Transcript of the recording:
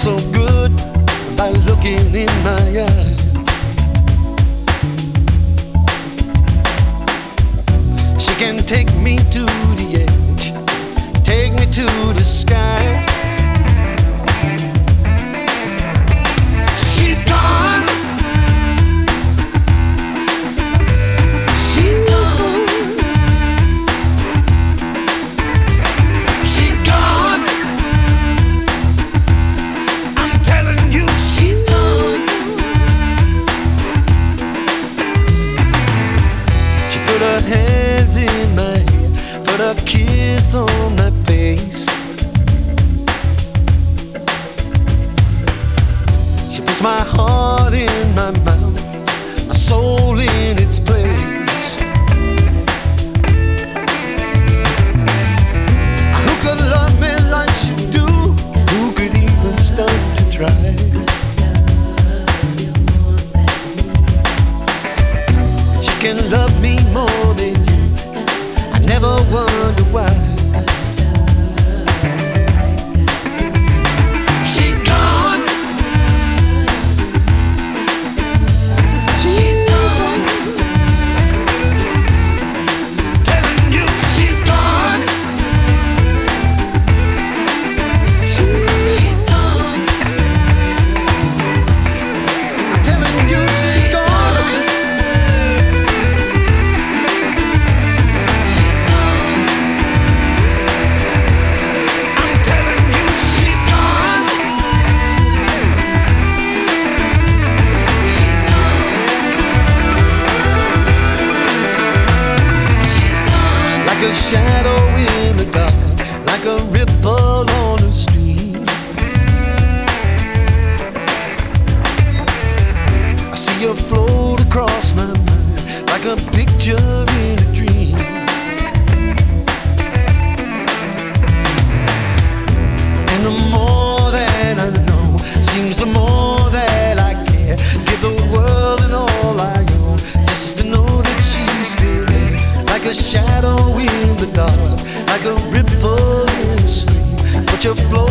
so good by looking in my eyes. She can take me to the edge, take me to the sky. She's gone. She's gone. She's gone. I'm telling you, she's gone. She put her hands in my hair, put a kiss on my face. She puts my heart in my mouth, my soul in its place. Who could love me like she do? Who could even start to try? She can love me more than you. I never wonder why. She's gone. She's gone. Telling you she's gone. She's gone. I'm telling you she's gone. She's gone. I'm telling you she's gone. She's gone. She's gone. Like a shadow in the dark, like a ripple on the stream. I see her float across my mind, like a picture in a dream. And the more that I know, seems the more that I care. Give the world and all I own, just to know that she's still there. Like a shadow in the dark, like a ripple in the stream. But you float